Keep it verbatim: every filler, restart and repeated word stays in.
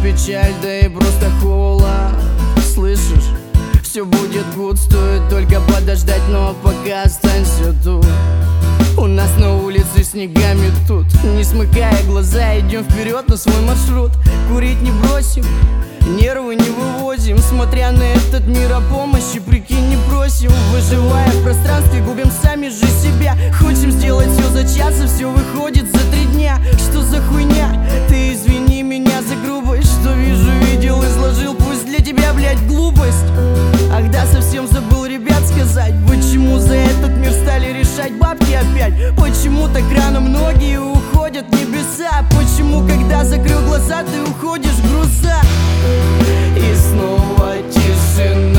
печаль, да и просто холод. Слышишь? Все будет гуд, стоит только подождать, но пока останься тут. У нас на улице снегами тут. Не смыкая глаза, идем вперед на свой маршрут. Курить не бросим, нервы не вывозим. Смотря на этот мир, о помощи, прикинь, не просим. Выживая в пространстве, губим сами же себя. Хотим сделать все за час, а все выходит за три дня. Что за хуйня? Ты извини меня за грубость. Что вижу, видел, изложил, пусть для тебя, блядь, глупость. Ах да, совсем забыл, ребят, сказать, почему за этот мир стали решать бабки опять? Почему так рано многие уходят в небеса? Почему, когда закрыл глаза, ты уходишь в груза? И снова тишина.